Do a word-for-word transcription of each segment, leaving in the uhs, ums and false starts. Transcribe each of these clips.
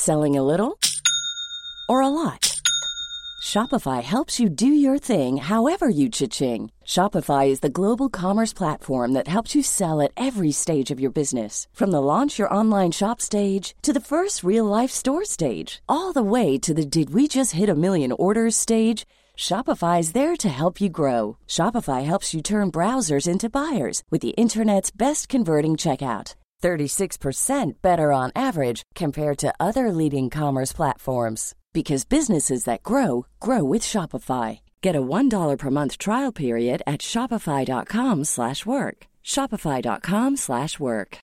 Selling a little or a lot? Shopify helps you do your thing however you cha-ching. Shopify is the global commerce platform that helps you sell at every stage of your business. From the launch your online shop stage to the first real-life store stage, all the way to the did we just hit a million orders stage. Shopify is there to help you grow. Shopify helps you turn browsers into buyers with the internet's best converting checkout. thirty-six percent better on average compared to other leading commerce platforms. Because businesses that grow, grow with Shopify. Get a one dollar per month trial period at shopify.com slash work. Shopify.com slash work.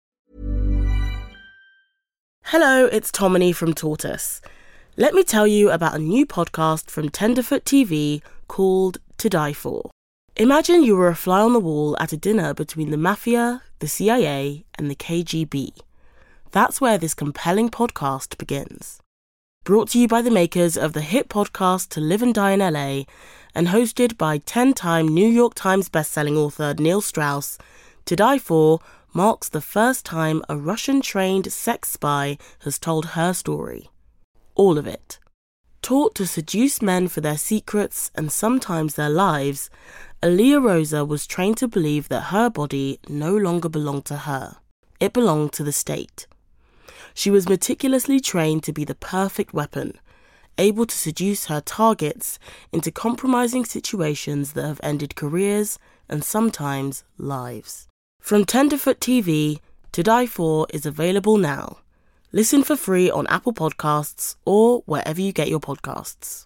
Hello, it's Tomini from Tortoise. Let me tell you about a new podcast from Tenderfoot T V called To Die For. Imagine you were a fly on the wall at a dinner between the Mafia, the C I A, and the K G B. That's where this compelling podcast begins. Brought to you by the makers of the hit podcast To Live and Die in L A and hosted by ten-time New York Times bestselling author Neil Strauss, To Die For marks the first time a Russian-trained sex spy has told her story. All of it. Taught to seduce men for their secrets and sometimes their lives, Aaliyah Rosa was trained to believe that her body no longer belonged to her. It belonged to the state. She was meticulously trained to be the perfect weapon, able to seduce her targets into compromising situations that have ended careers and sometimes lives. From Tenderfoot T V, To Die For is available now. Listen for free on Apple Podcasts or wherever you get your podcasts.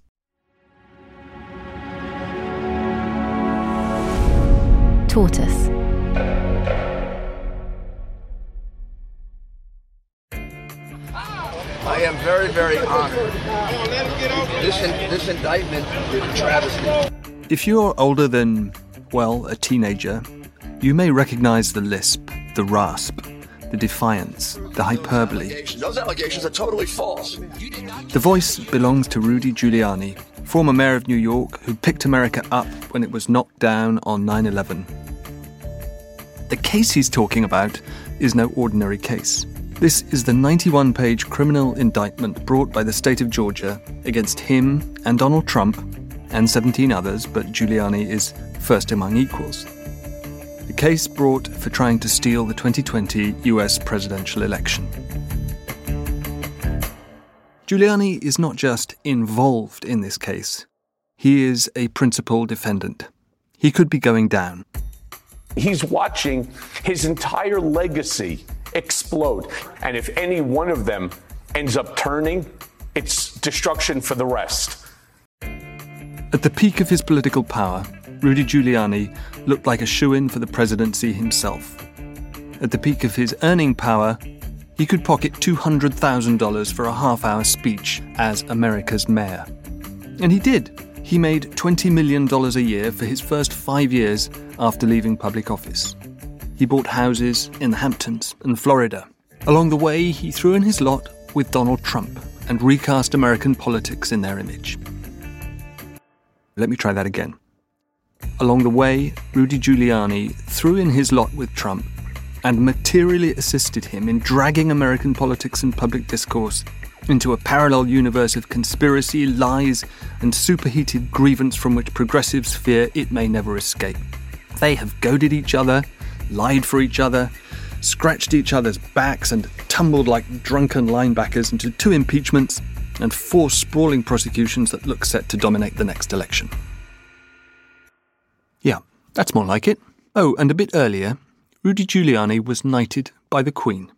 Tortoise. I am very, very honored. This, in, this indictment is a travesty. If you're older than, well, a teenager, you may recognize the lisp, the rasp, the defiance, the hyperbole. Those allegations are totally false. The voice belongs to Rudy Giuliani, former mayor of New York, who picked America up when it was knocked down on nine eleven. The case he's talking about is no ordinary case. This is the ninety-one page criminal indictment brought by the state of Georgia against him and Donald Trump and seventeen others, but Giuliani is first among equals. The case brought for trying to steal the twenty twenty U S presidential election. Giuliani is not just involved in this case. He is a principal defendant. He could be going down. He's watching his entire legacy explode. And if any one of them ends up turning, it's destruction for the rest. At the peak of his political power, Rudy Giuliani looked like a shoo-in for the presidency himself. At the peak of his earning power, he could pocket two hundred thousand dollars for a half-hour speech as America's mayor. And he did. He made twenty million dollars a year for his first five years after leaving public office. He bought houses in the Hamptons and Florida. Along the way, he threw in his lot with Donald Trump and recast American politics in their image. Let me try that again. Along the way, Rudy Giuliani threw in his lot with Trump and materially assisted him in dragging American politics and public discourse into a parallel universe of conspiracy, lies, and superheated grievance from which progressives fear it may never escape. They have goaded each other, lied for each other, scratched each other's backs, and tumbled like drunken linebackers into two impeachments and four sprawling prosecutions that look set to dominate the next election. Yeah, that's more like it. Oh, and a bit earlier, Rudy Giuliani was knighted by the Queen.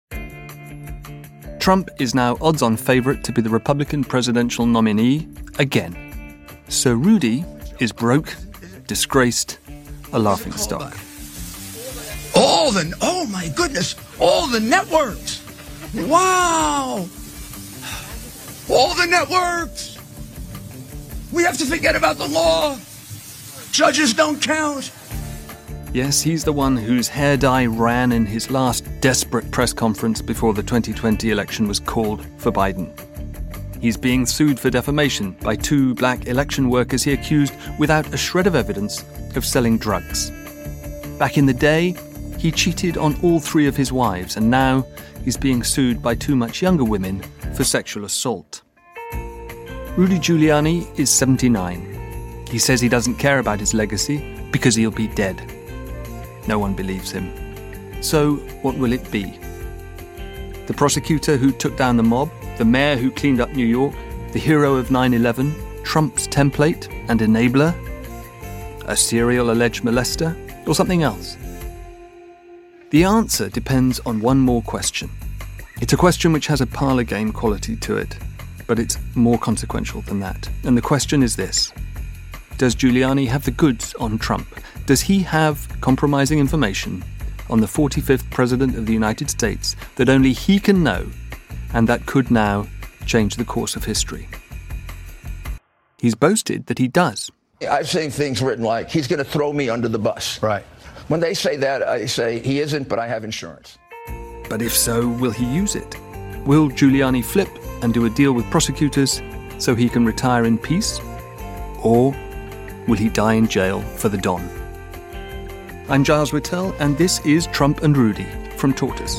Trump is now odds-on favourite to be the Republican presidential nominee again. So Rudy is broke, disgraced, a laughingstock. All the, oh my goodness, all the networks. Wow. All the networks. We have to forget about the law. Judges don't count. Yes, he's the one whose hair dye ran in his last desperate press conference before the twenty twenty election was called for Biden. He's being sued for defamation by two black election workers he accused, without a shred of evidence, of selling drugs. Back in the day, he cheated on all three of his wives, and now he's being sued by two much younger women for sexual assault. Rudy Giuliani is seventy-nine. He says he doesn't care about his legacy because he'll be dead. No one believes him. So, what will it be? The prosecutor who took down the mob, the mayor who cleaned up New York, the hero of nine eleven, Trump's template and enabler? A serial alleged molester? Or something else? The answer depends on one more question. It's a question which has a parlor game quality to it, but it's more consequential than that. And the question is this. Does Giuliani have the goods on Trump? Does he have compromising information on the forty-fifth President of the United States that only he can know, and that could now change the course of history? He's boasted that he does. I've seen things written like, he's going to throw me under the bus. Right. When they say that, I say, he isn't, but I have insurance. But if so, will he use it? Will Giuliani flip and do a deal with prosecutors so he can retire in peace? Or will he die in jail for the Don? I'm Giles Whittell, and this is Trump and Rudy from Tortoise.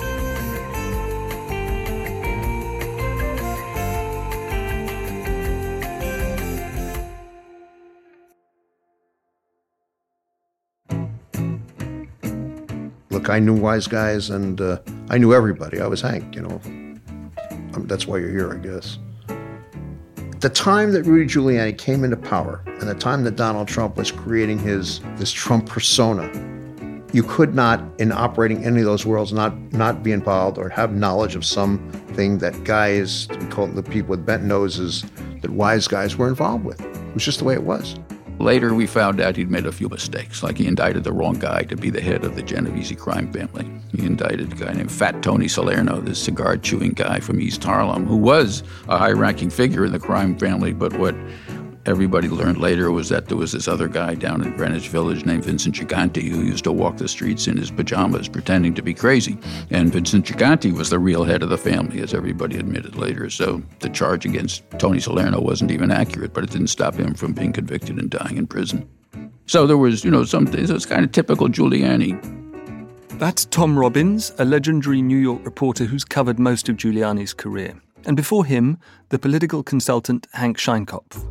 Look, I knew wise guys, and uh, I knew everybody. I was Hank, you know. Um, that's why you're here, I guess. The time that Rudy Giuliani came into power and the time that Donald Trump was creating his this Trump persona, you could not, in operating any of those worlds, not not be involved or have knowledge of something that guys, we call it the people with bent noses, that wise guys were involved with. It was just the way it was. Later, we found out he'd made a few mistakes, like he indicted the wrong guy to be the head of the Genovese crime family. He indicted a guy named Fat Tony Salerno, this cigar-chewing guy from East Harlem, who was a high-ranking figure in the crime family, but what everybody learned later was that there was this other guy down in Greenwich Village named Vincent Gigante who used to walk the streets in his pajamas pretending to be crazy. And Vincent Gigante was the real head of the family, as everybody admitted later. So the charge against Tony Salerno wasn't even accurate, but it didn't stop him from being convicted and dying in prison. So there was, you know, some things. It was kind of typical Giuliani. That's Tom Robbins, a legendary New York reporter who's covered most of Giuliani's career. And before him, the political consultant Hank Scheinkopf.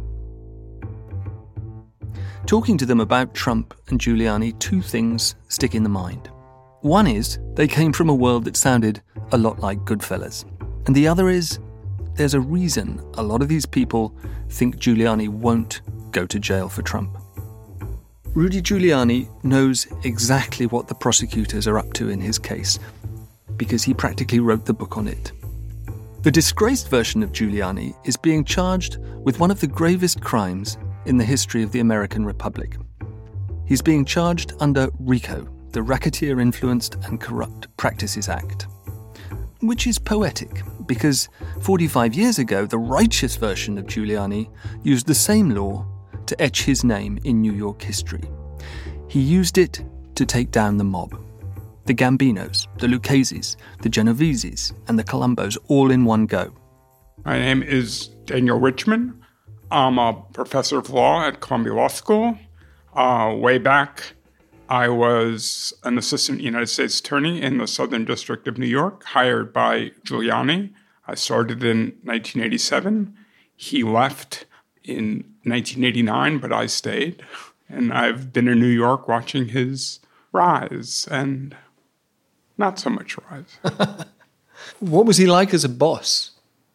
Talking to them about Trump and Giuliani, two things stick in the mind. One is, they came from a world that sounded a lot like Goodfellas. And the other is, there's a reason a lot of these people think Giuliani won't go to jail for Trump. Rudy Giuliani knows exactly what the prosecutors are up to in his case, because he practically wrote the book on it. The disgraced version of Giuliani is being charged with one of the gravest crimes in the history of the American Republic. He's being charged under RICO, the Racketeer Influenced and Corrupt Practices Act, which is poetic because forty-five years ago, the righteous version of Giuliani used the same law to etch his name in New York history. He used it to take down the mob. The Gambinos, the Lucchese's, the Genoveses, and the Colombos all in one go. My name is Daniel Richman. I'm a professor of law at Columbia Law School. Uh, way back, I was an assistant United States attorney in the Southern District of New York, hired by Giuliani. I started in nineteen eighty-seven. He left in nineteen eighty-nine, but I stayed. And I've been in New York watching his rise and not so much rise. What was he like as a boss?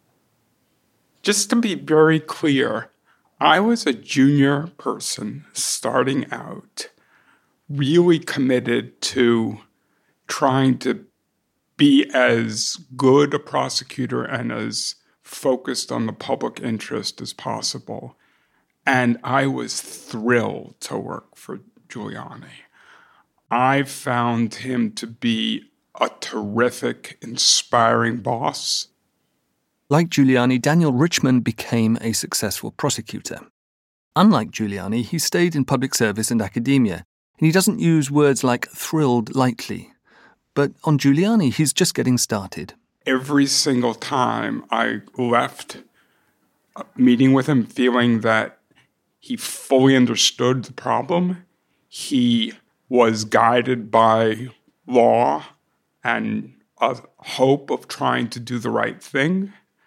Just to be very clear, I was a junior person starting out, really committed to trying to be as good a prosecutor and as focused on the public interest as possible. And I was thrilled to work for Giuliani. I found him to be a terrific, inspiring boss. Like Giuliani, Daniel Richman became a successful prosecutor. Unlike Giuliani, he stayed in public service and academia, and he doesn't use words like thrilled lightly. But on Giuliani, he's just getting started. Every single time I left a meeting with him feeling that he fully understood the problem, he was guided by law and a hope of trying to do the right thing.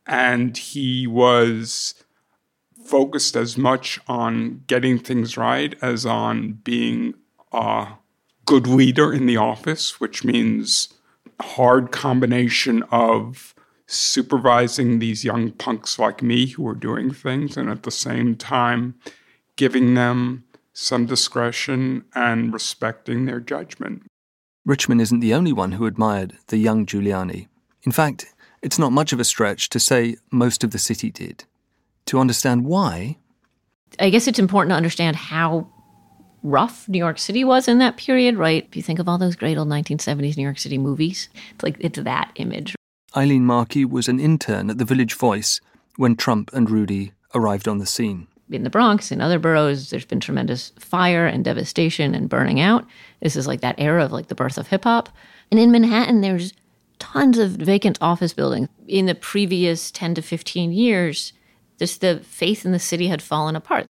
And he was focused as much on getting things right as on being a good leader in the office, which means a hard combination of supervising these young punks like me who were doing things and at the same time giving them some discretion and respecting their judgment. Richman isn't the only one who admired the young Giuliani. In fact, it's not much of a stretch to say most of the city did. To understand why, I guess it's important to understand how rough New York City was in that period, right? If you think of all those great old nineteen seventies New York City movies, it's like it's that image. Eileen Markey was an intern at the Village Voice when Trump and Rudy arrived on the scene. In the Bronx, in other boroughs, there's been tremendous fire and devastation and burning out. This is like that era of like the birth of hip-hop. And in Manhattan, there's tons of vacant office buildings. In the previous ten to fifteen years, just the faith in the city had fallen apart.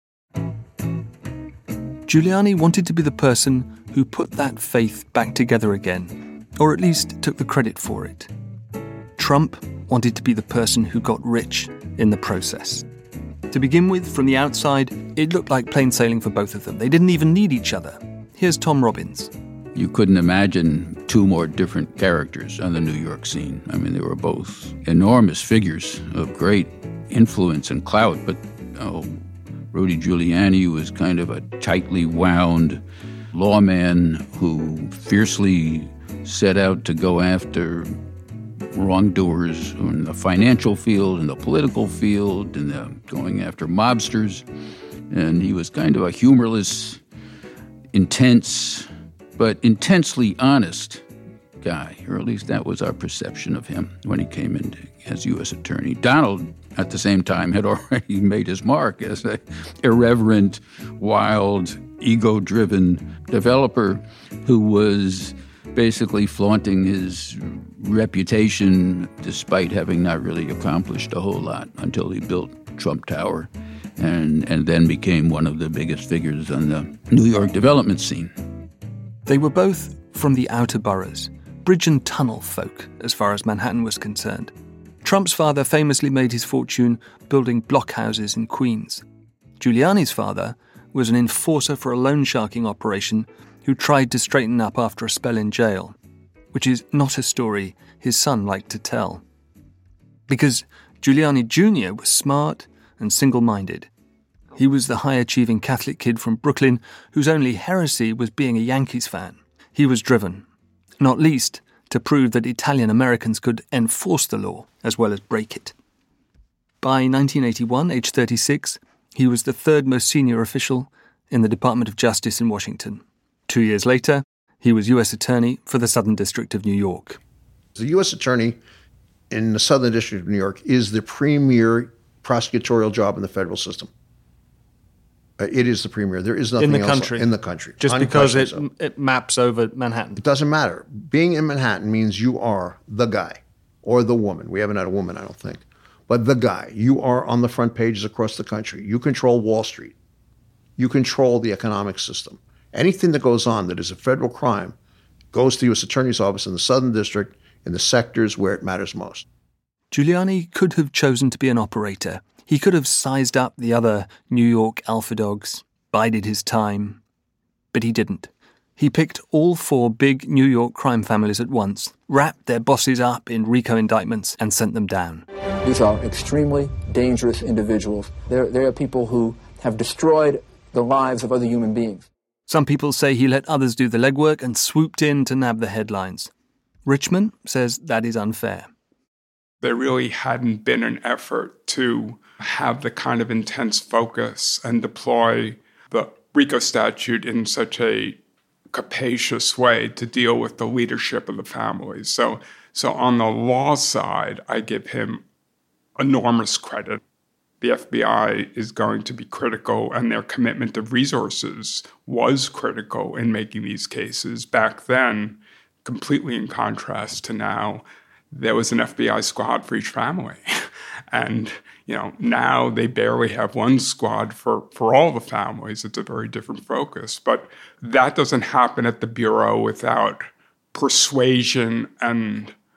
Giuliani wanted to be the person who put that faith back together again, or at least took the credit for it. Trump wanted to be the person who got rich in the process. To begin with, from the outside, it looked like plain sailing for both of them. They didn't even need each other. Here's Tom Robbins. You couldn't imagine two more different characters on the New York scene. I mean, they were both enormous figures of great influence and clout, but oh, Rudy Giuliani was kind of a tightly wound lawman who fiercely set out to go after wrongdoers in the financial field, in the political field, and the going after mobsters. And he was kind of a humorless, intense, but intensely honest guy, or at least that was our perception of him when he came in as U S attorney. Donald, at the same time, had already made his mark as an irreverent, wild, ego-driven developer who was basically flaunting his reputation despite having not really accomplished a whole lot until he built Trump Tower and, and then became one of the biggest figures on the New York development scene. They were both from the outer boroughs, bridge and tunnel folk as far as Manhattan was concerned. Trump's father famously made his fortune building blockhouses in Queens. Giuliani's father was an enforcer for a loan sharking operation who tried to straighten up after a spell in jail, which is not a story his son liked to tell. Because Giuliani Junior was smart and single-minded. He was the high-achieving Catholic kid from Brooklyn whose only heresy was being a Yankees fan. He was driven, not least to prove that Italian Americans could enforce the law as well as break it. By nineteen eighty-one, age thirty-six, he was the third most senior official in the Department of Justice in Washington. Two years later, he was U S Attorney for the Southern District of New York. The U S Attorney in the Southern District of New York is the premier prosecutorial job in the federal system. Uh, it is the premier. There is nothing in the else country. in the country. Just because it, so. it maps over Manhattan. It doesn't matter. Being in Manhattan means you are the guy or the woman. We haven't had a woman, I don't think. But the guy. You are on the front pages across the country. You control Wall Street. You control the economic system. Anything that goes on that is a federal crime goes to the U S Attorney's Office in the Southern District in the sectors where it matters most. Giuliani could have chosen to be an operator. He could have sized up the other New York alpha dogs, bided his time. But he didn't. He picked all four big New York crime families at once, wrapped their bosses up in RICO indictments, and sent them down. These are extremely dangerous individuals. They're, they are people who have destroyed the lives of other human beings. Some people say he let others do the legwork and swooped in to nab the headlines. Richman says that is unfair. There really hadn't been an effort to have the kind of intense focus and deploy the RICO statute in such a capacious way to deal with the leadership of the families. So, so on the law side, I give him enormous credit. The F B I is going to be critical, and their commitment of resources was critical in making these cases. Back then, completely in contrast to now, there was an F B I squad for each family. And, you know, now they barely have one squad for, for all the families. It's a very different focus. But that doesn't happen at the Bureau without persuasion and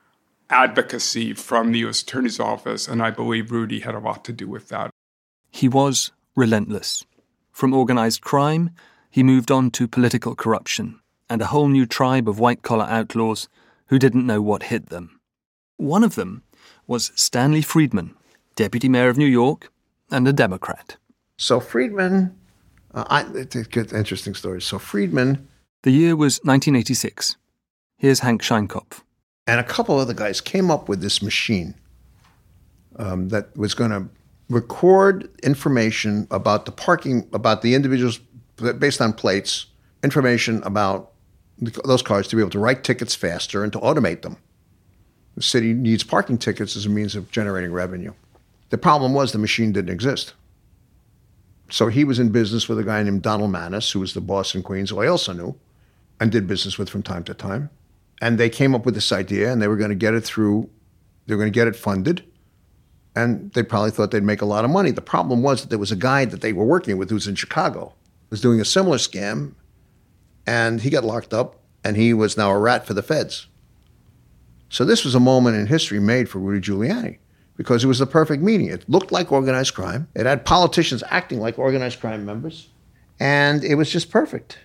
advocacy from the U S Attorney's Office, and I believe Rudy had a lot to do with that. He was relentless. From organized crime, he moved on to political corruption and a whole new tribe of white-collar outlaws who didn't know what hit them. One of them was Stanley Friedman, deputy mayor of New York and a Democrat. So Friedman, uh, I, it's an interesting story. So Friedman... The year was nineteen eighty-six. Here's Hank Scheinkopf. And a couple other guys came up with this machine um, that was going to record information about the parking, about the individuals, based on plates, information about those cars to be able to write tickets faster and to automate them. The city needs parking tickets as a means of generating revenue. The problem was the machine didn't exist. So he was in business with a guy named Donald Maness, who was the boss in Queens, who I also knew and did business with from time to time. And they came up with this idea, and they were going to get it through, they were going to get it funded, and they probably thought they'd make a lot of money. The problem was that there was a guy that they were working with who was in Chicago, was doing a similar scam, and he got locked up, and he was now a rat for the feds. So this was a moment in history made for Rudy Giuliani, because it was the perfect meeting. It looked like organized crime. It had politicians acting like organized crime members, and it was just perfect.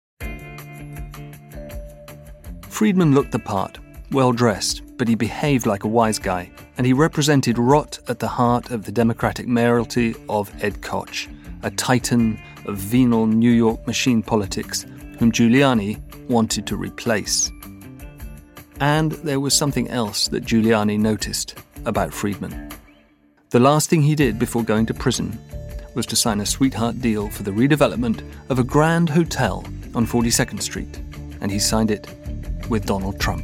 Friedman looked the part, well-dressed, but he behaved like a wise guy, and he represented rot at the heart of the Democratic mayoralty of Ed Koch, a titan of venal New York machine politics whom Giuliani wanted to replace. And there was something else that Giuliani noticed about Friedman. The last thing he did before going to prison was to sign a sweetheart deal for the redevelopment of a grand hotel on forty-second Street, and he signed it with Donald Trump.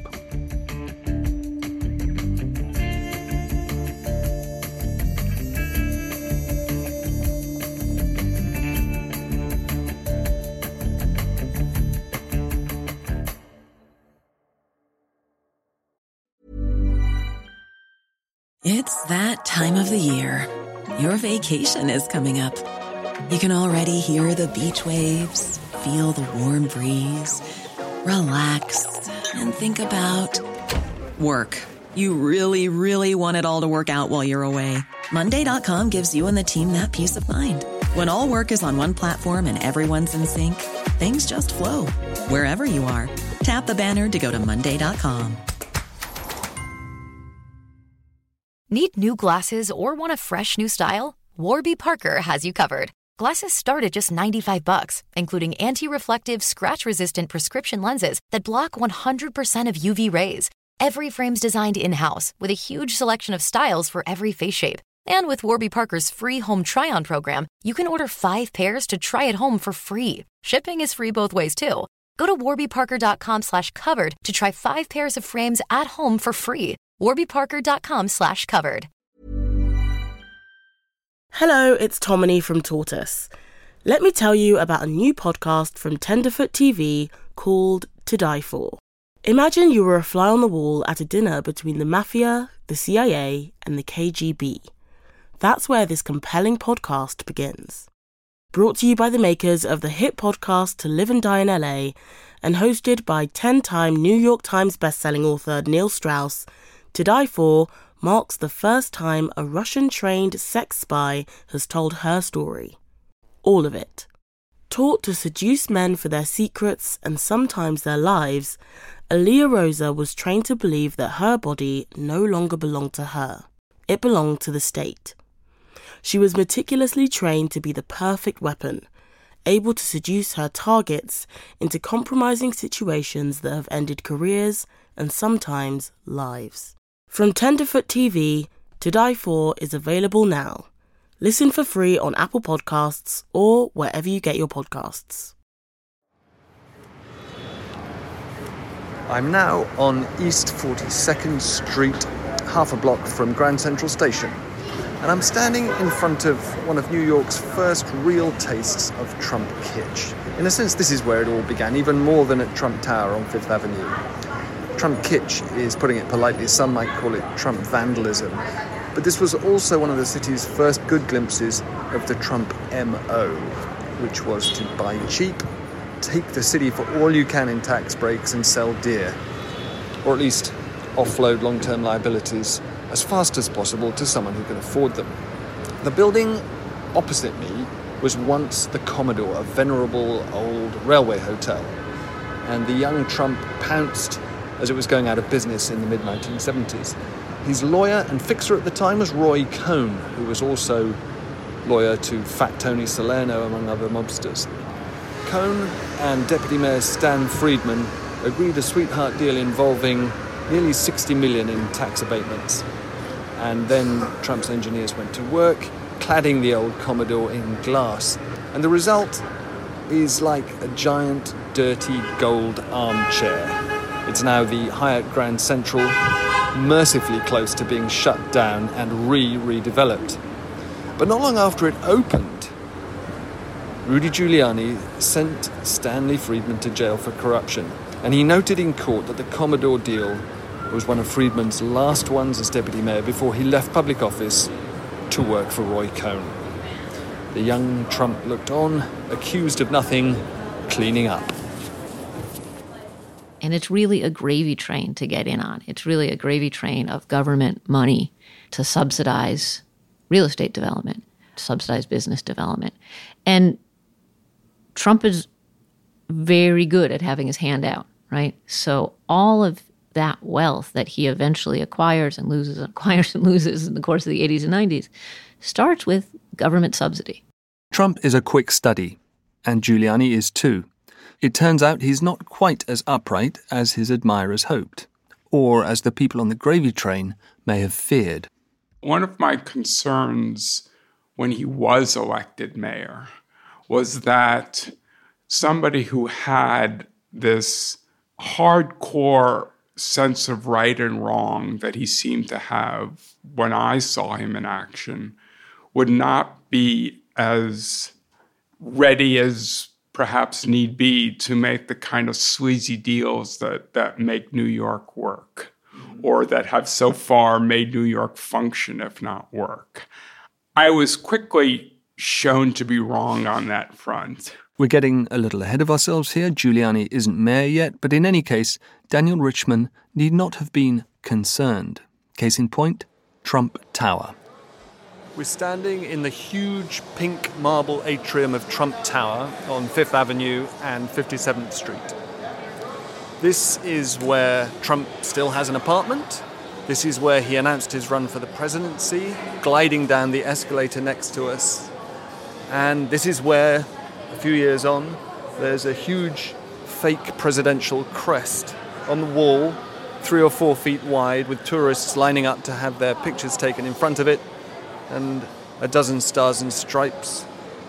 It's that time of the year. Your vacation is coming up. You can already hear the beach waves, feel the warm breeze, relax, and think about work. You really, really want it all to work out while you're away. Monday dot com gives you and the team that peace of mind. When all work is on one platform and everyone's in sync, things just flow. Wherever you are, tap the banner to go to Monday dot com. Need new glasses or want a fresh new style? Warby Parker has you covered. Glasses start at just ninety-five bucks, including anti-reflective, scratch-resistant prescription lenses that block one hundred percent of U V rays. Every frame's designed in-house with a huge selection of styles for every face shape. And with Warby Parker's free home try-on program, you can order five pairs to try at home for free. Shipping is free both ways, too. Go to warbyparker.com slash covered to try five pairs of frames at home for free. warbyparker.com slash covered. Hello, it's Tomini from Tortoise. Let me tell you about a new podcast from Tenderfoot T V called To Die For. Imagine you were a fly on the wall at a dinner between the Mafia, the C I A, and the K G B. That's where this compelling podcast begins. Brought to you by the makers of the hit podcast To Live and Die in L A and hosted by ten-time New York Times bestselling author Neil Strauss, To Die For marks the first time a Russian-trained sex spy has told her story. All of it. Taught to seduce men for their secrets and sometimes their lives, Aaliyah Rosa was trained to believe that her body no longer belonged to her. It belonged to the state. She was meticulously trained to be the perfect weapon, able to seduce her targets into compromising situations that have ended careers and sometimes lives. From Tenderfoot T V, To Die For is available now. Listen for free on Apple Podcasts or wherever you get your podcasts. I'm now on East forty-second Street, half a block from Grand Central Station, and I'm standing in front of one of New York's first real tastes of Trump kitsch. In a sense, this is where it all began, even more than at Trump Tower on Fifth Avenue. Trump kitsch is, putting it politely, some might call it Trump vandalism, but this was also one of the city's first good glimpses of the Trump M O, which was to buy cheap, take the city for all you can in tax breaks and sell dear. Or at least offload long-term liabilities as fast as possible to someone who can afford them. The building opposite me was once the Commodore, a venerable old railway hotel, and the young Trump pounced as it was going out of business in the mid nineteen seventies. His lawyer and fixer at the time was Roy Cohn, who was also lawyer to Fat Tony Salerno, among other mobsters. Cohn and Deputy Mayor Stan Friedman agreed a sweetheart deal involving nearly sixty million dollars in tax abatements. And then Trump's engineers went to work, cladding the old Commodore in glass. And the result is like a giant, dirty gold armchair. It's now the Hyatt Grand Central, mercifully close to being shut down and re-redeveloped. But not long after it opened, Rudy Giuliani sent Stanley Friedman to jail for corruption. And he noted in court that the Commodore deal was one of Friedman's last ones as deputy mayor before he left public office to work for Roy Cohn. The young Trump looked on, accused of nothing, cleaning up. And it's really a gravy train to get in on. It's really a gravy train of government money to subsidize real estate development, to subsidize business development. And Trump is very good at having his hand out, right? So all of that wealth that he eventually acquires and loses and acquires and loses in the course of the eighties and nineties starts with government subsidy. Trump is a quick study, and Giuliani is too. It turns out he's not quite as upright as his admirers hoped, or as the people on the gravy train may have feared. One of my concerns when he was elected mayor was that somebody who had this hardcore sense of right and wrong that he seemed to have when I saw him in action would not be as ready as perhaps need be to make the kind of sleazy deals that, that make New York work, or that have so far made New York function, if not work. I was quickly shown to be wrong on that front. We're getting a little ahead of ourselves here. Giuliani isn't mayor yet, but in any case, Daniel Richman need not have been concerned. Case in point, Trump Tower. We're standing in the huge pink marble atrium of Trump Tower on Fifth Avenue and fifty-seventh Street. This is where Trump still has an apartment. This is where he announced his run for the presidency, gliding down the escalator next to us. And this is where, a few years on, there's a huge fake presidential crest on the wall, three or four feet wide, with tourists lining up to have their pictures taken in front of it, and a dozen stars and stripes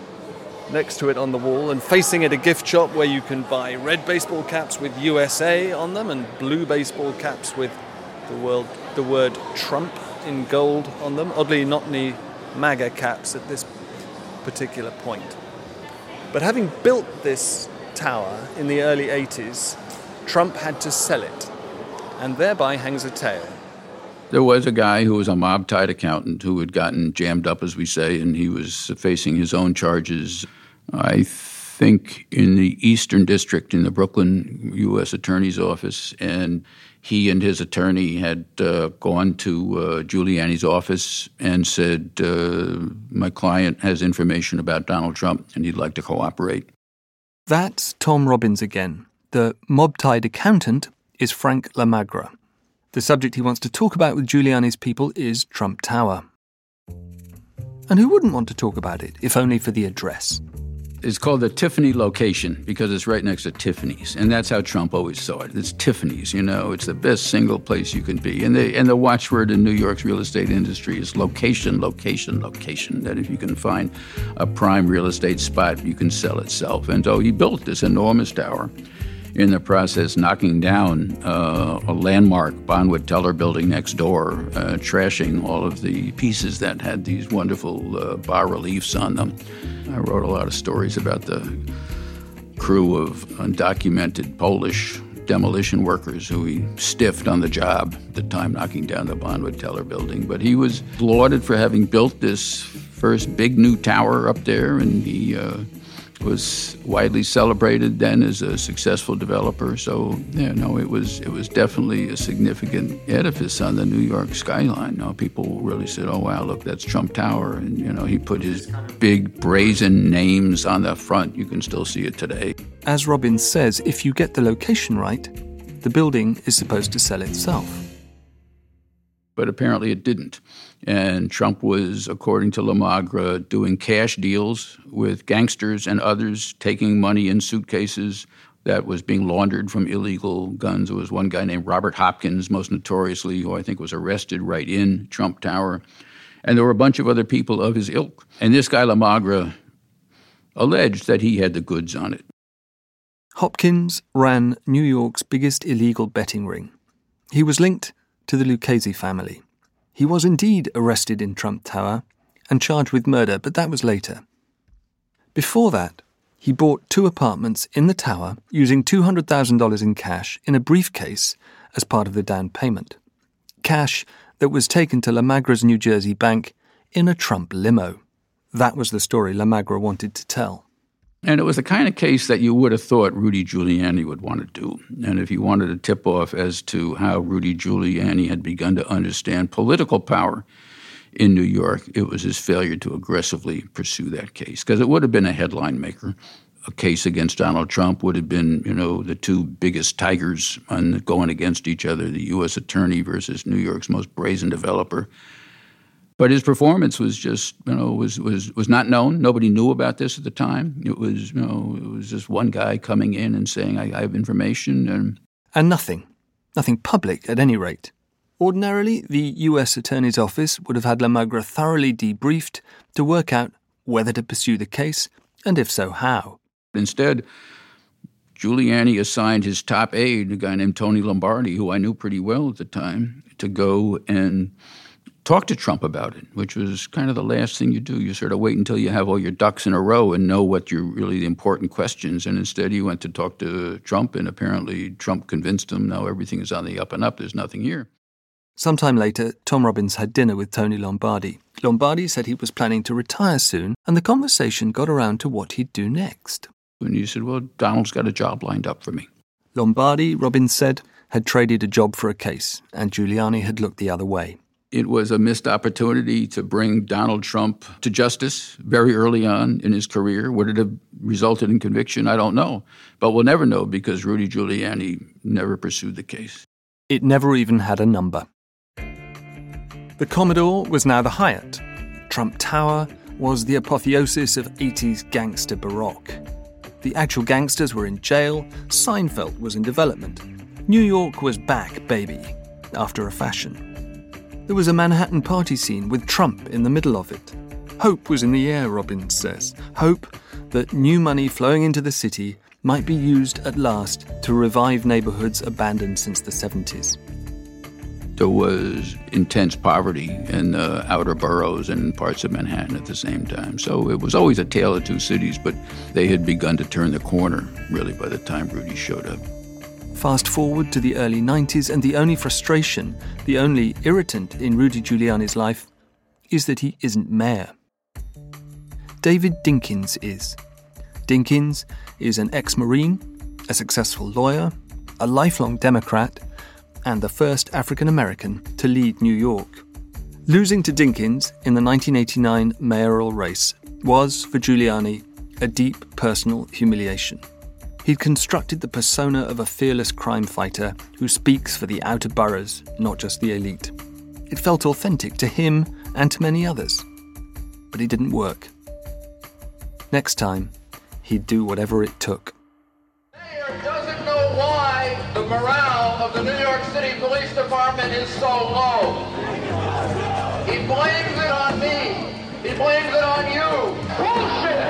next to it on the wall, and facing it a gift shop where you can buy red baseball caps with U S A on them and blue baseball caps with the, world, the word Trump in gold on them. Oddly, not any MAGA caps at this particular point. But having built this tower in the early eighties, Trump had to sell it, and thereby hangs a tale. There was a guy who was a mob-tied accountant who had gotten jammed up, as we say, and he was facing his own charges, I think, in the Eastern District in the Brooklyn U S Attorney's Office. And he and his attorney had uh, gone to uh, Giuliani's office and said, uh, my client has information about Donald Trump and he'd like to cooperate. That's Tom Robbins again. The mob-tied accountant is Frank LaMagra. The subject he wants to talk about with Giuliani's people is Trump Tower. And who wouldn't want to talk about it, if only for the address? It's called the Tiffany location because it's right next to Tiffany's. And that's how Trump always saw it. It's Tiffany's, you know. It's the best single place you can be. And the, and the watchword in New York's real estate industry is location, location, location. That if you can find a prime real estate spot, you can sell itself. And so he built this enormous tower, in the process knocking down uh, a landmark Bonwit Teller building next door, uh, trashing all of the pieces that had these wonderful uh, bas-reliefs on them. I wrote a lot of stories about the crew of undocumented Polish demolition workers who he stiffed on the job at the time knocking down the Bonwit Teller building. But he was lauded for having built this first big new tower up there, and he uh, was widely celebrated then as a successful developer. So, yeah, no, it was it was definitely a significant edifice on the New York skyline. You know, people really said, oh, wow, look, that's Trump Tower. And, you know, he put his big brazen names on the front. You can still see it today. As Robbins says, if you get the location right, the building is supposed to sell itself. But apparently it didn't. And Trump was, according to Lamagre, doing cash deals with gangsters and others, taking money in suitcases that was being laundered from illegal guns. There was one guy named Robert Hopkins, most notoriously, who I think was arrested right in Trump Tower. And there were a bunch of other people of his ilk. And this guy, Lamagre, alleged that he had the goods on it. Hopkins ran New York's biggest illegal betting ring. He was linked to the Lucchese family. He was indeed arrested in Trump Tower and charged with murder, but that was later. Before that, he bought two apartments in the tower using two hundred thousand dollars in cash in a briefcase as part of the down payment. Cash that was taken to Lamagre's New Jersey bank in a Trump limo. That was the story Lamagre wanted to tell. And it was the kind of case that you would have thought Rudy Giuliani would want to do. And if you wanted a tip-off as to how Rudy Giuliani had begun to understand political power in New York, it was his failure to aggressively pursue that case. Because it would have been a headline maker. A case against Donald Trump would have been, you know, the two biggest tigers on going against each other, the U S attorney versus New York's most brazen developer. But his performance was just, you know, was, was, was not known. Nobody knew about this at the time. It was, you know, it was just one guy coming in and saying, I, I have information. And, and nothing. Nothing public, at any rate. Ordinarily, the U S Attorney's Office would have had Lamagre thoroughly debriefed to work out whether to pursue the case, and if so, how. Instead, Giuliani assigned his top aide, a guy named Tony Lombardi, who I knew pretty well at the time, to go and talk to Trump about it, which was kind of the last thing you do. You sort of wait until you have all your ducks in a row and know what your really the important questions. And instead he went to talk to Trump, and apparently Trump convinced him, no, everything is on the up and up. There's nothing here. Sometime later, Tom Robbins had dinner with Tony Lombardi. Lombardi said he was planning to retire soon, and the conversation got around to what he'd do next. And he said, well, Donald's got a job lined up for me. Lombardi, Robbins said, had traded a job for a case, and Giuliani had looked the other way. It was a missed opportunity to bring Donald Trump to justice very early on in his career. Would it have resulted in conviction? I don't know. But we'll never know because Rudy Giuliani never pursued the case. It never even had a number. The Commodore was now the Hyatt. Trump Tower was the apotheosis of eighties gangster baroque. The actual gangsters were in jail. Seinfeld was in development. New York was back, baby, after a fashion. There was a Manhattan party scene with Trump in the middle of it. Hope was in the air, Robbins says. Hope that new money flowing into the city might be used at last to revive neighborhoods abandoned since the seventies. There was intense poverty in the outer boroughs and parts of Manhattan at the same time. So it was always a tale of two cities, but they had begun to turn the corner, really, by the time Rudy showed up. Fast forward to the early nineties, and the only frustration, the only irritant in Rudy Giuliani's life is that he isn't mayor. David Dinkins is. Dinkins is an ex-Marine, a successful lawyer, a lifelong Democrat, and the first African-American to lead New York. Losing to Dinkins in the nineteen eighty-nine mayoral race was, for Giuliani, a deep personal humiliation. He'd constructed the persona of a fearless crime fighter who speaks for the outer boroughs, not just the elite. It felt authentic to him and to many others. But it didn't work. Next time, he'd do whatever it took. The mayor doesn't know why the morale of the New York City Police Department is so low. He blames it on me. He blames it on you. Bullshit!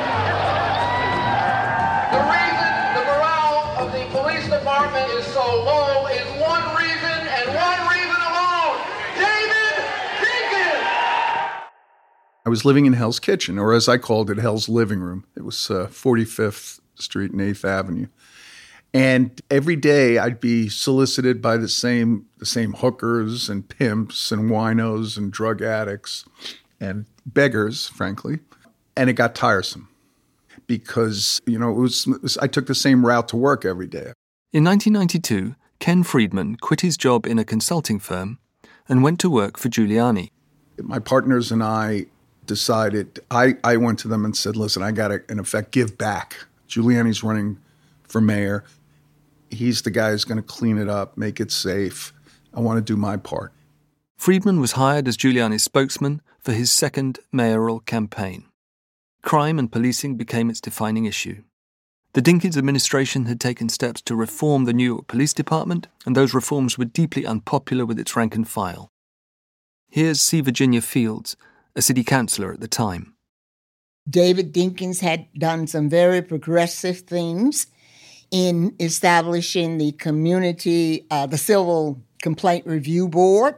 The reason the morale of the police department is so low is one reason and one reason alone. David Dinkins! I was living in Hell's Kitchen, or as I called it, Hell's Living Room. It was uh, forty-fifth Street and eighth Avenue. And every day I'd be solicited by the same the same hookers and pimps and winos and drug addicts and beggars, frankly. And it got tiresome. because, you know, it was, it was I took the same route to work every day. In nineteen ninety-two, Ken Friedman quit his job in a consulting firm and went to work for Giuliani. My partners and I decided, I, I went to them and said, listen, I got to, in effect, give back. Giuliani's running for mayor. He's the guy who's going to clean it up, make it safe. I want to do my part. Friedman was hired as Giuliani's spokesman for his second mayoral campaign. Crime and policing became its defining issue. The Dinkins administration had taken steps to reform the New York Police Department, and those reforms were deeply unpopular with its rank and file. Here's C. Virginia Fields, a city councillor at the time. David Dinkins had done some very progressive things in establishing the community, uh, the Civil Complaint Review Board,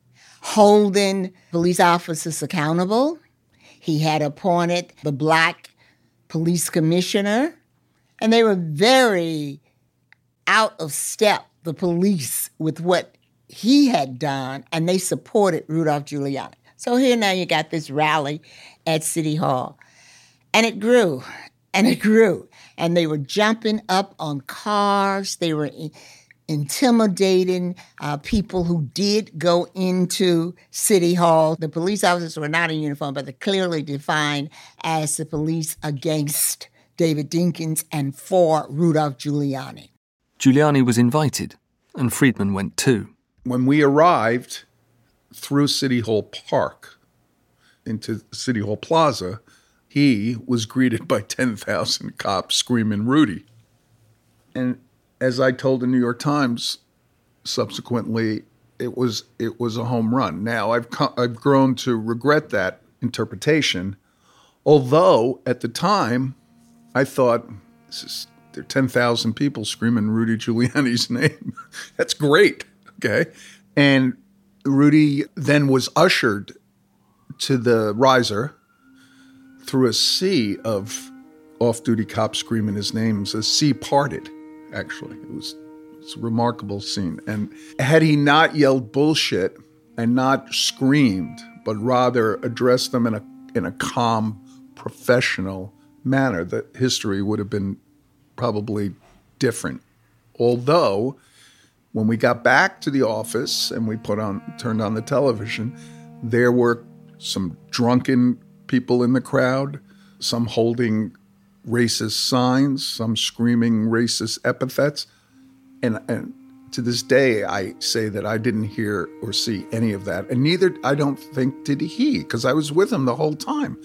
holding police officers accountable. He had appointed the Black police commissioner, and they were very out of step, the police, with what he had done, and they supported Rudolph Giuliani. So here now you got this rally at City Hall, and it grew, and it grew, and they were jumping up on cars, they were in- intimidating uh, people who did go into City Hall. The police officers were not in uniform, but they're clearly defined as the police against David Dinkins and for Rudolph Giuliani. Giuliani was invited, and Friedman went too. When we arrived through City Hall Park into City Hall Plaza, he was greeted by ten thousand cops screaming, Rudy. And as I told the New York Times subsequently, it was it was a home run. Now, I've co- I've grown to regret that interpretation, although at the time I thought, this is, there are ten thousand people screaming Rudy Giuliani's name. That's great, okay? And Rudy then was ushered to the riser through a sea of off-duty cops screaming his name. A sea parted, actually. It was, it was a remarkable scene. And had he not yelled bullshit and not screamed, but rather addressed them in a in a calm, professional manner, that history would have been probably different. Although, when we got back to the office and we put on turned on the television, there were some drunken people in the crowd, some holding racist signs, some screaming racist epithets. And, and to this day, I say that I didn't hear or see any of that. And neither, I don't think, did he, because I was with him the whole time.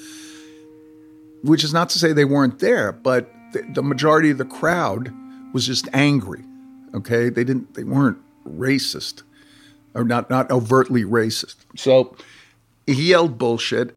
Which is not to say they weren't there, but the, the majority of the crowd was just angry. Okay, they didn't, they weren't racist, or not not overtly racist. So he yelled bullshit.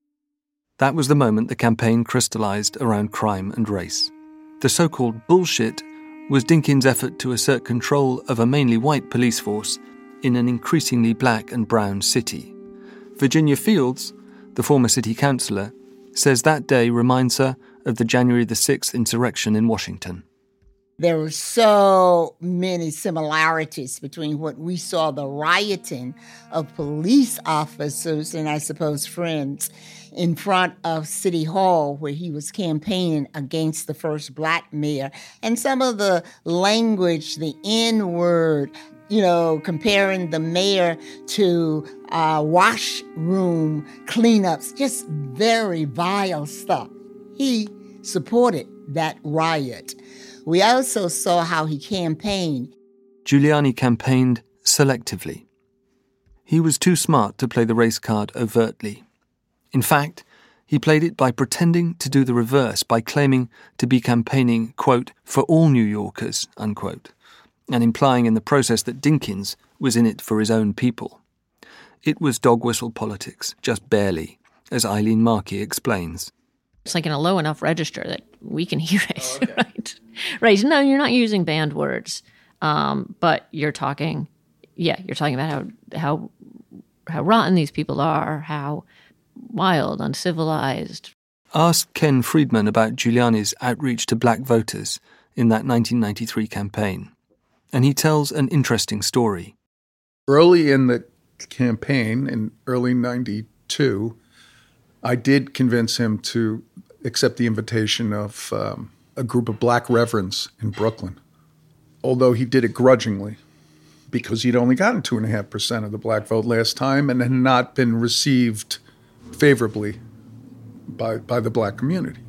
That was the moment the campaign crystallized around crime and race. The so-called bullshit was Dinkins' effort to assert control of a mainly white police force in an increasingly black and brown city. Virginia Fields, the former city councillor, says that day reminds her of the January the sixth insurrection in Washington. There were so many similarities between what we saw, the rioting of police officers and I suppose friends in front of City Hall where he was campaigning against the first black mayor, and some of the language, the N-word, you know, comparing the mayor to uh, washroom cleanups, just very vile stuff. He supported that riot. We also saw how he campaigned. Giuliani campaigned selectively. He was too smart to play the race card overtly. In fact, he played it by pretending to do the reverse, by claiming to be campaigning, quote, for all New Yorkers, unquote, and implying in the process that Dinkins was in it for his own people. It was dog whistle politics, just barely, as Eileen Markey explains. It's like in a low enough register that we can hear it, oh, okay. right? Right. No, you're not using banned words, um, but you're talking, yeah, you're talking about how how how rotten these people are, how wild, uncivilized. Ask Ken Friedman about Giuliani's outreach to black voters in that nineteen ninety-three campaign, and he tells an interesting story. Early in the campaign, in early ninety-two, I did convince him to accept the invitation of um, a group of black reverends in Brooklyn, although he did it grudgingly because he'd only gotten two point five percent of the black vote last time and had not been received favorably by, by the black community.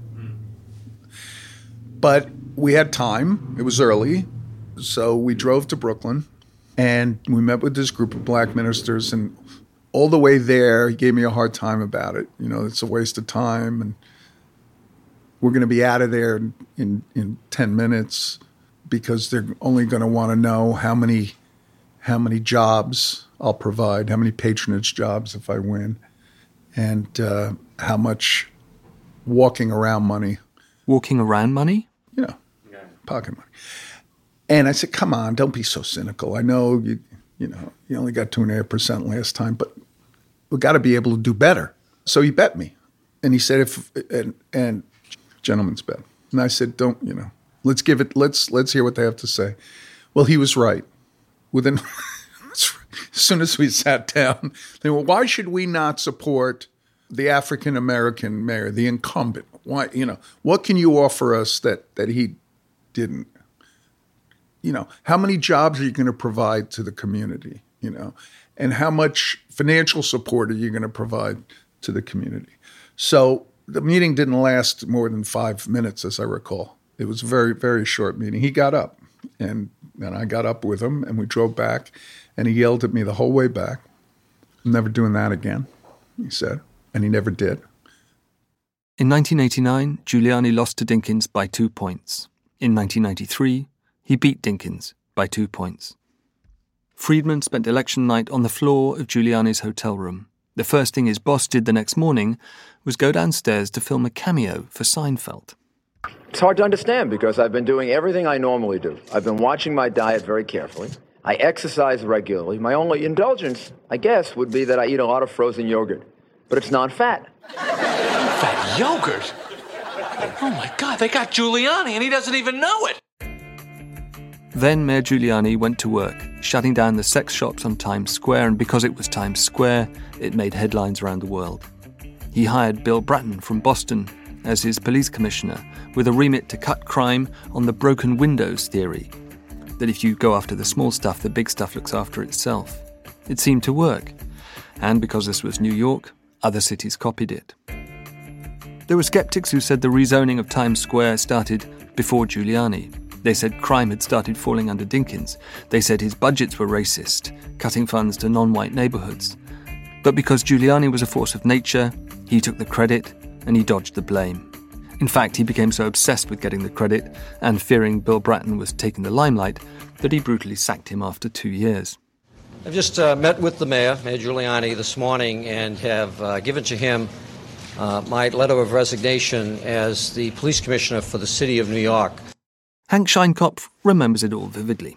But we had time. It was early. So we drove to Brooklyn, and we met with this group of black ministers, and all the way there, he gave me a hard time about it. You know, it's a waste of time, and we're going to be out of there in, in, in ten minutes because they're only going to want to know how many how many jobs I'll provide, how many patronage jobs if I win, and uh, how much walking around money. Walking around money? You know, pocket money. And I said, come on, don't be so cynical. I know you you know, you only got two and a half percent last time, but we got to be able to do better. So he bet me. And he said, if, and, and gentleman's bet. And I said, don't, you know, let's give it, let's, let's hear what they have to say. Well, he was right. Within, as soon as we sat down, they were, why should we not support the African-American mayor, the incumbent? Why, you know, what can you offer us that, that he didn't? You know, how many jobs are you going to provide to the community, you know, and how much financial support are you going to provide to the community? So the meeting didn't last more than five minutes, as I recall. It was a very, very short meeting. He got up, and, and I got up with him, and we drove back, and he yelled at me the whole way back. I'm never doing that again, he said, and he never did. In nineteen eighty-nine, Giuliani lost to Dinkins by two points. In nineteen ninety-three, he beat Dinkins by two points. Friedman spent election night on the floor of Giuliani's hotel room. The first thing his boss did the next morning was go downstairs to film a cameo for Seinfeld. It's hard to understand because I've been doing everything I normally do. I've been watching my diet very carefully. I exercise regularly. My only indulgence, I guess, would be that I eat a lot of frozen yogurt. But it's non-fat. Fat yogurt? Oh my God, they got Giuliani and he doesn't even know it. Then Mayor Giuliani went to work, shutting down the sex shops on Times Square, and because it was Times Square, it made headlines around the world. He hired Bill Bratton from Boston as his police commissioner, with a remit to cut crime on the broken windows theory, that if you go after the small stuff, the big stuff looks after itself. It seemed to work, and because this was New York, other cities copied it. There were skeptics who said the rezoning of Times Square started before Giuliani. They said crime had started falling under Dinkins. They said his budgets were racist, cutting funds to non-white neighborhoods. But because Giuliani was a force of nature, he took the credit and he dodged the blame. In fact, he became so obsessed with getting the credit and fearing Bill Bratton was taking the limelight that he brutally sacked him after two years. I've just uh, met with the mayor, Mayor Giuliani, this morning and have uh, given to him uh, my letter of resignation as the police commissioner for the city of New York. Hank Scheinkopf remembers it all vividly.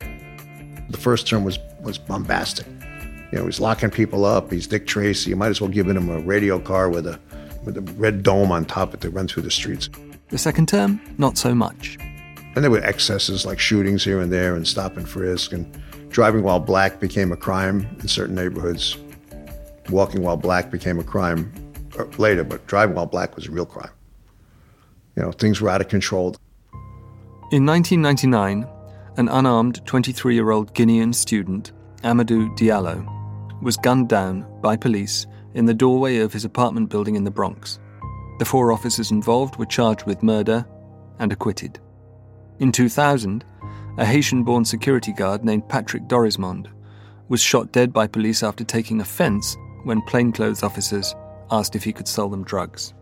The first term was, was bombastic. You know, he's locking people up. He's Dick Tracy. You might as well give him a radio car with a with a red dome on top of it to run through the streets. The second term, not so much. And there were excesses like shootings here and there and stop and frisk. And driving while black became a crime in certain neighborhoods. Walking while black became a crime later, but driving while black was a real crime. You know, things were out of control. In nineteen ninety-nine, an unarmed twenty-three-year-old Guinean student, Amadou Diallo, was gunned down by police in the doorway of his apartment building in the Bronx. The four officers involved were charged with murder and acquitted. In two thousand, a Haitian-born security guard named Patrick Dorismond was shot dead by police after taking offense when plainclothes officers asked if he could sell them drugs.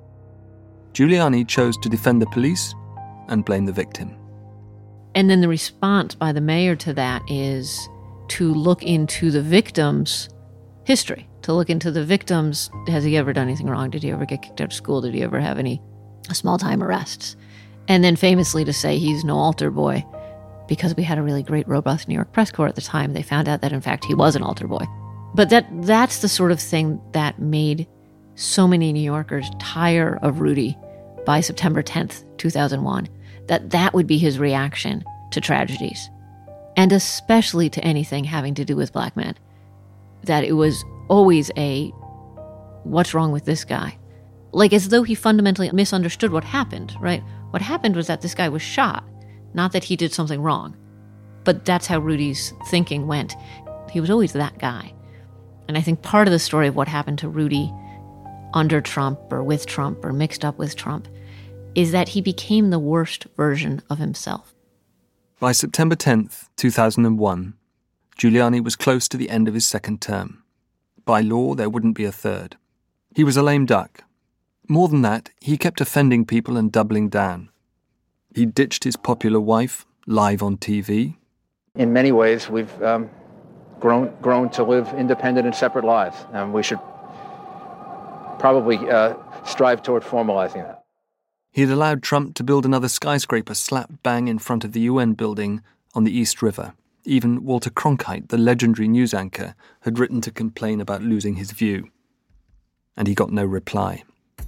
Giuliani chose to defend the police and blame the victim. And then the response by the mayor to that is to look into the victim's history, to look into the victim's, has he ever done anything wrong? Did he ever get kicked out of school? Did he ever have any small-time arrests? And then famously to say he's no altar boy, because we had a really great, robust New York press corps at the time. They found out that, in fact, he was an altar boy. But that that's the sort of thing that made so many New Yorkers tire of Rudy by September tenth, two thousand one, that that would be his reaction to tragedies, and especially to anything having to do with black men. That it was always a, what's wrong with this guy? like as though he fundamentally misunderstood what happened, right? What happened was that this guy was shot, not that he did something wrong. But that's how Rudy's thinking went. He was always that guy. And I think part of the story of what happened to Rudy under Trump or with Trump or mixed up with Trump is that he became the worst version of himself. By September tenth, two thousand one, Giuliani was close to the end of his second term. By law, there wouldn't be a third. He was a lame duck. More than that, he kept offending people and doubling down. He ditched his popular wife, live on T V. In many ways, we've um, grown grown to live independent and separate lives, and we should probably uh, strive toward formalizing that. He had allowed Trump to build another skyscraper slap bang in front of the U N building on the East River. Even Walter Cronkite, the legendary news anchor, had written to complain about losing his view. And he got no reply.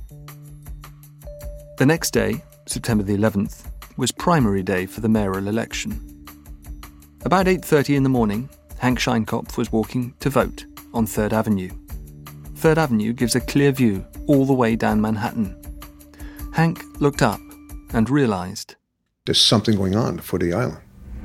The next day, September the eleventh, was primary day for the mayoral election. About eight thirty in the morning, Hank Scheinkopf was walking to vote on Third Avenue. Third Avenue gives a clear view all the way down Manhattan. Hank looked up and realized there's something going on at the foot of the island.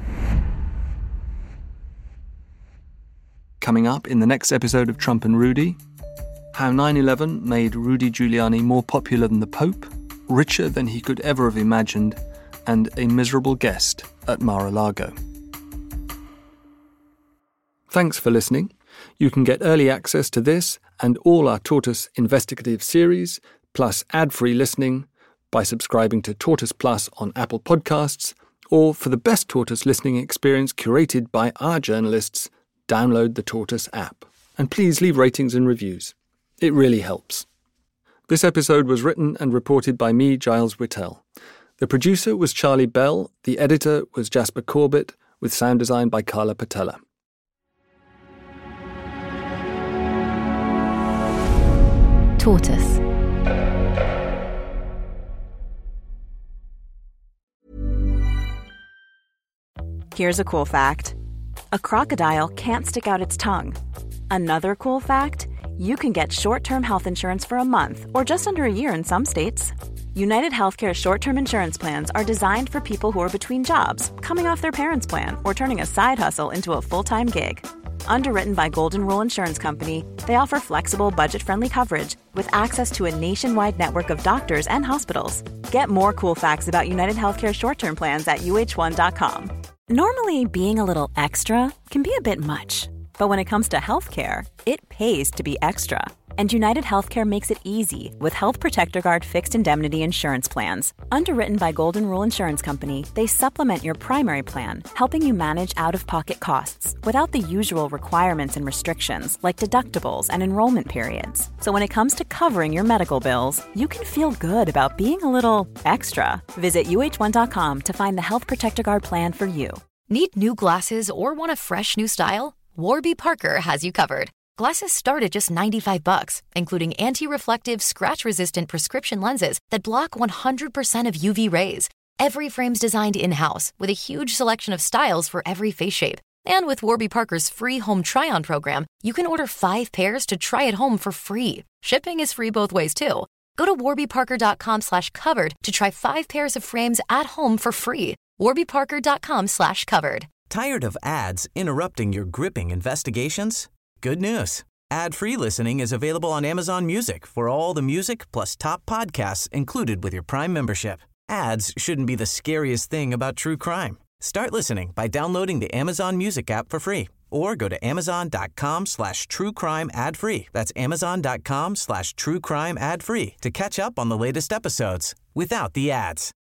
Coming up in the next episode of Trump and Rudy, how nine eleven made Rudy Giuliani more popular than the Pope, richer than he could ever have imagined, and a miserable guest at Mar-a-Lago. Thanks for listening. You can get early access to this and all our Tortoise investigative series, plus ad-free listening, by subscribing to Tortoise Plus on Apple Podcasts, or for the best Tortoise listening experience curated by our journalists, download the Tortoise app. And please leave ratings and reviews. It really helps. This episode was written and reported by me, Giles Whittell. The producer was Charlie Bell, the editor was Jasper Corbett, with sound design by Carla Patella. Tortoise. Here's a cool fact. A crocodile can't stick out its tongue. Another cool fact, you can get short-term health insurance for a month or just under a year in some states. United Healthcare short-term insurance plans are designed for people who are between jobs, coming off their parents' plan, or turning a side hustle into a full-time gig. Underwritten by Golden Rule Insurance Company, they offer flexible, budget-friendly coverage with access to a nationwide network of doctors and hospitals. Get more cool facts about United Healthcare short-term plans at U H one dot com. Normally, being a little extra can be a bit much, but when it comes to healthcare, it pays to be extra. And United Healthcare makes it easy with Health Protector Guard fixed indemnity insurance plans. Underwritten by Golden Rule Insurance Company, they supplement your primary plan, helping you manage out-of-pocket costs without the usual requirements and restrictions like deductibles and enrollment periods. So when it comes to covering your medical bills, you can feel good about being a little extra. Visit U H one dot com to find the Health Protector Guard plan for you. Need new glasses or want a fresh new style? Warby Parker has you covered. Glasses start at just ninety-five bucks, including anti-reflective, scratch-resistant prescription lenses that block one hundred percent of U V rays. Every frame's designed in-house with a huge selection of styles for every face shape. And with Warby Parker's free home try-on program, you can order five pairs to try at home for free. Shipping is free both ways, too. Go to warbyparker.com slash covered to try five pairs of frames at home for free. warbyparker.com slash covered. Tired of ads interrupting your gripping investigations? Good news. Ad-free listening is available on Amazon Music for all the music plus top podcasts included with your Prime membership. Ads shouldn't be the scariest thing about true crime. Start listening by downloading the Amazon Music app for free or go to amazon.com slash true crime ad free. That's amazon.com slash true crime ad free to catch up on the latest episodes without the ads.